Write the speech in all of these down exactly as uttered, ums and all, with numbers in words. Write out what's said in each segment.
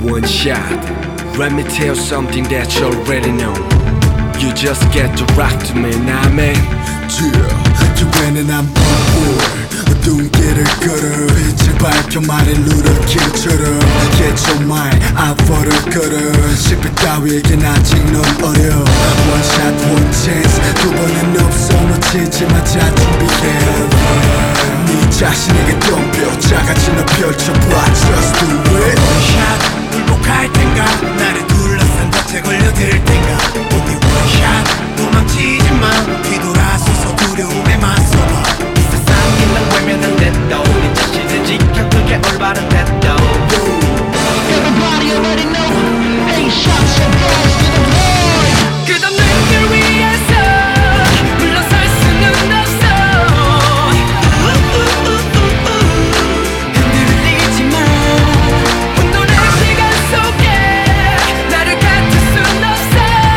one shot. Let me tell you something that you already know. You just get to rock to me, nah man. Yeah, 기회는 안 보고 어둠길을 걸어 빛을 밝혀 말해 루더킬처럼 Get your mind out for the 걸어 실패 따위에겐 아직 넌 어려 One shot, one chance 두 번은 없어 놓치지마 자 준비해 네 자신에게 덤벼 작아진 너 펼쳐봐 Just do it One shot 굴복할 땐가 나를 둘러싼 덫에 걸려들 땐가 어디 one shot 도망치지마 뒤돌아서서 두려움에 맞서봐 이 세상이 날 외면한 대도 네 자신을 지켜 그게 올바른 대도 Everybody already know eight shots and balls to the void 끝없는 길 위에서 물러설 수는 없어 흔들리지 마 혼돈의 시간 속에 나를 갖출 순 없어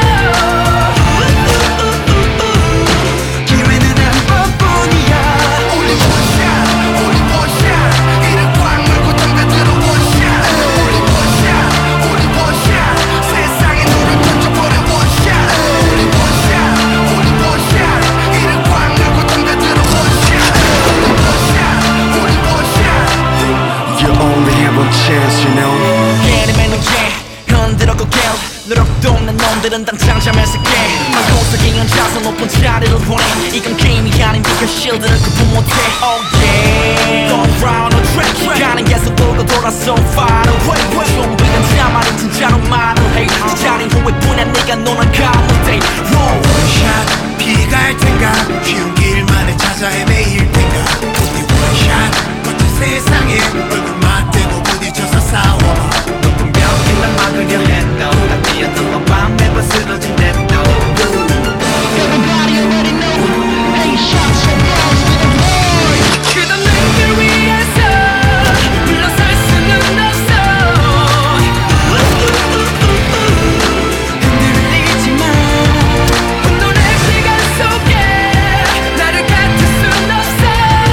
기회는 한 번뿐이야 Only one shot, only one shot 이를 꽉 물고 덤벼들어 one shot Only one shot, only one shot 세상에 너를 던져버려 one shot Only one shot, only one shot 이를 꽉 물고 덤벼들어 one shot Only one shot, only one shot You only have one chance, you know. 게임의 눈치 흔들어 고개 노력도 없는 놈들은 당장 잠에서 깨 마구석에 앉아서 높은 자리를 원해 이건 게임이 아니니까 실드를 급부 못해 Oh yeah Going round on track 가는 계속 돌고 돌아 so far away 좀비는 자만이 진짜로 말을 해 그 자리 후회뿐이야 네가 노는 가는데 One shot 피갈 텐가 쉬운 길만을 찾아 헤매일 텐가 어디 one shot 거친 세상에 얼굴 맞대고 부딪혀서 싸워봐 높은 벽에 날 막으려 해도 다 뛰었던 건 밤에 벗어진 대도 Everybody already know eight shots and balls to the void 끝없는 길 위에서 물러설 수는 없어 흔들리지 마 혼돈의 시간 속에 나를 갖출 순 없어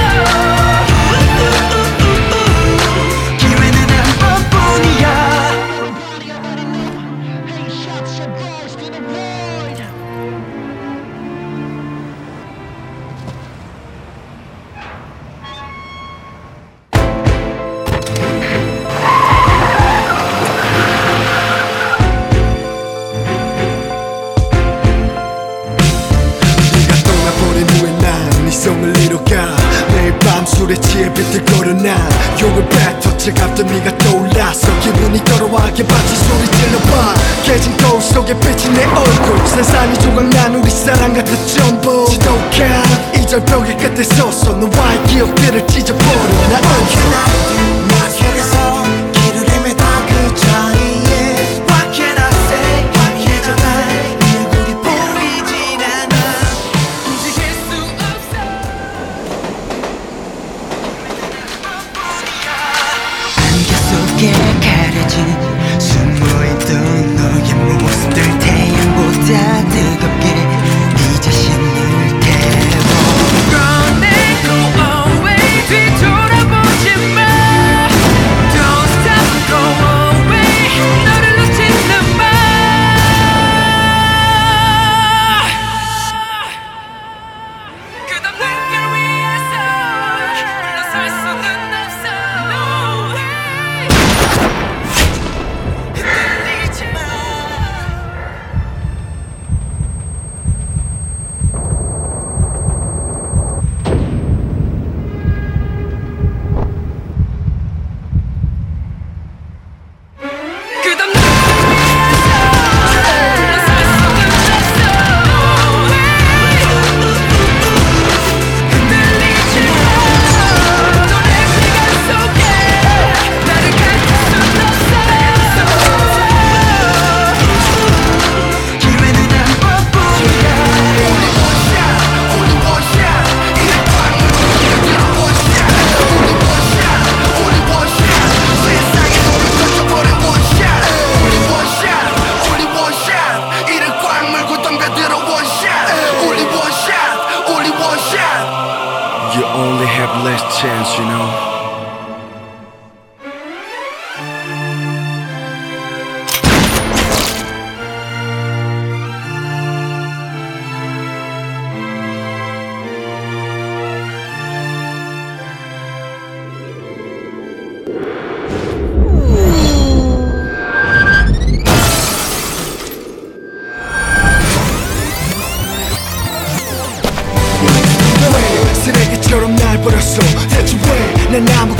기회는 한 번뿐이야 Everybody already know eight shots and balls to the void 네가 떠나버린 후에 난네 성을 이뤄가 매일 밤 술에 취해 비틀거려 난 욕을 뱉어 차갑던 네가 떠올라서 기분이 걸어와게 바치 소리 질러봐 깨진 거울 속에 비친 내 얼굴 세상이 조각난 우리 사랑 같은 전부 지독한 이절벽의 끝에 서서 너와의 기억들을 찢어버려 나 어디나 막혀서 길을 헤매다 그 자리에 What can I say 약해져가 네 얼굴이 보이진 않아 움직일 수 없어 안개 속에 가려진 숨어있던 너의 모습들 태양보다 뜨겁게 네 자신을 태워 꺼내고 away 뒤돌아보지 마 Don't stop go away 너를 놓치는 마 끝없는 길 위에서 물러설 수는 없어 No 난 아무